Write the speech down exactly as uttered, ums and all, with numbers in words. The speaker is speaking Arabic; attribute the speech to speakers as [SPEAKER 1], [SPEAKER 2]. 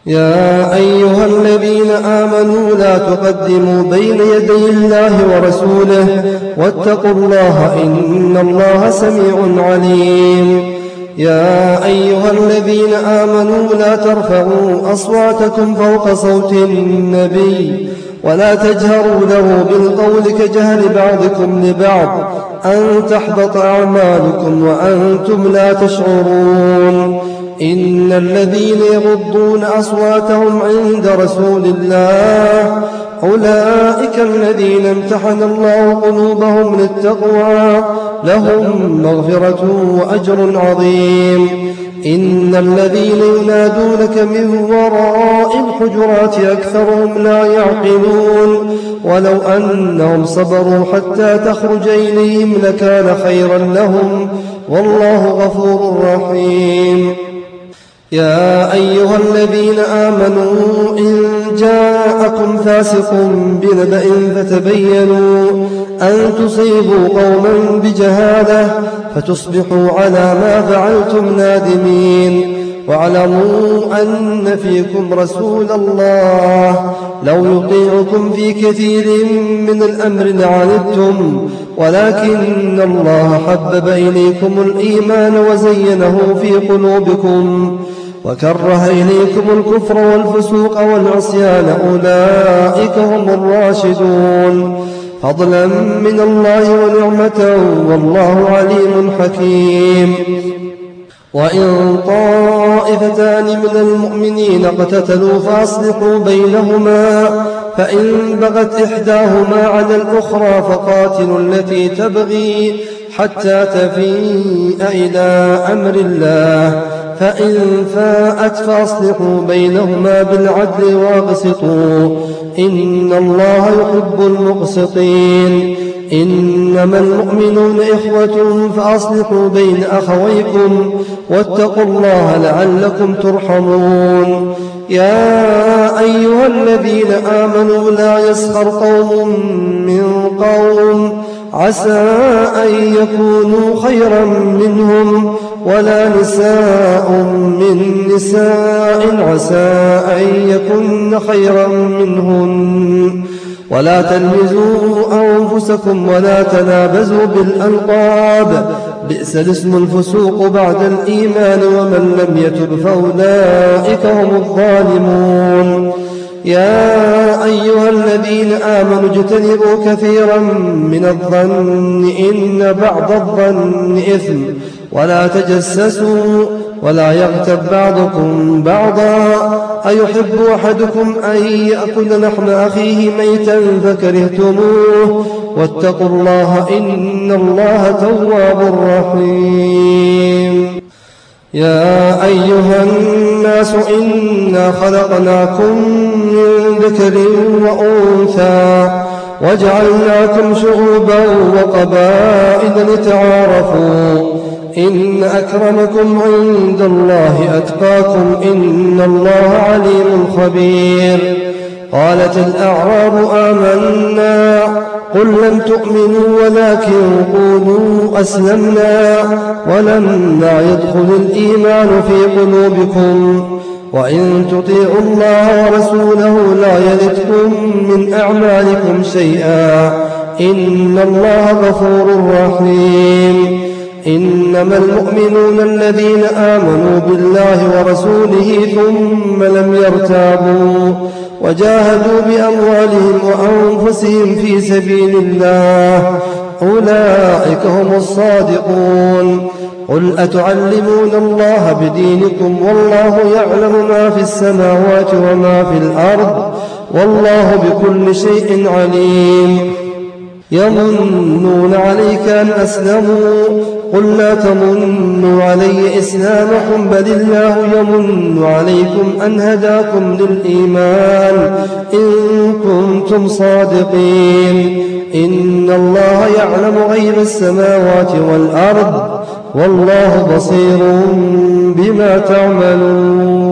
[SPEAKER 1] يا أيها الذين آمنوا لا تقدموا بين يدي الله ورسوله واتقوا الله إن الله سميع عليم. يا أيها الذين آمنوا لا ترفعوا أصواتكم فوق صوت النبي ولا تجهروا له بالقول كجهر بعضكم لبعض أن تحبط أعمالكم وأنتم لا تشعرون. إن الذين يغضون أصواتهم عند رسول الله أولئك الذين امتحن الله قلوبهم للتقوى لهم مغفرة وأجر عظيم. إن الذين ينادونك من وراء الحجرات أكثرهم لا يعقلون ولو أنهم صبروا حتى تخرج إليهم لكان خيرا لهم والله غفور رحيم. يا أيها الذين آمنوا إن جاءكم فاسق بنبأ فتبينوا أن تصيبوا قوما بجهالة فتصبحوا على ما فعلتم نادمين. واعلموا أن فيكم رسول الله لو يطيعكم في كثير من الأمر لعنتم ولكن الله حبب إليكم الإيمان وزينه في قلوبكم وكره إليكم الكفر والفسوق والعصيان أولئك هم الراشدون فضلا من الله ونعمة والله عليم حكيم. وإن طائفتان من المؤمنين اقتتلوا فأصلحوا بينهما فإن بغت إحداهما على الأخرى فقاتلوا التي تبغي حتى تفيء إلى أمر الله فإن فاءت فأصلحوا بينهما بالعدل واقسطوا إن الله يحب المقسطين. إنما المؤمنون إخوة فأصلحوا بين أخويكم واتقوا الله لعلكم ترحمون. يا أيها الذين آمنوا لا يسخر قوم من قوم عسى أن يكونوا خيرا منهم ولا نساء من نساء عسى أن يكن خيرا منهن ولا تلمزوا أنفسكم ولا تنابزوا بالألقاب بئس الاسم الفسوق بعد الإيمان ومن لم يتب فأولئك هم الظالمون. يا أيها الذين آمنوا اجتنبوا كثيرا من الظن إن بعض الظن إثم ولا تجسسوا ولا يغتب بعضكم بعضا أيحب أحدكم أن يأكل لحم أخيه ميتا فكرهتموه واتقوا الله إن الله تواب رحيم. يا أيها الناس إنا خلقناكم من ذكر وأنثى وجعلناكم شعوبا وقبائل لتعارفوا إن أكرمكم عند الله أتقاكم إن الله عليم خبير. قالت الأعراب آمنا قل لم تؤمنوا ولكن قولوا أسلمنا ولما يدخل الإيمان في قلوبكم وإن تطيعوا الله ورسوله لا يلتكم من أعمالكم شيئا إن الله غفور رحيم. إنما المؤمنون الذين آمنوا بالله ورسوله ثم لم يرتابوا وجاهدوا بأموالهم وأنفسهم في سبيل الله أولئك هم الصادقون. قل أتعلمون الله بدينكم والله يعلم ما في السماوات وما في الأرض والله بكل شيء عليم. يمنون عليك أن أسلموا قل لا تمنوا علي إسلامكم بل الله يمن عليكم أن هداكم للإيمان إن كنتم صادقين. إن الله يعلم غيب السماوات والأرض والله بصير بما تعملون.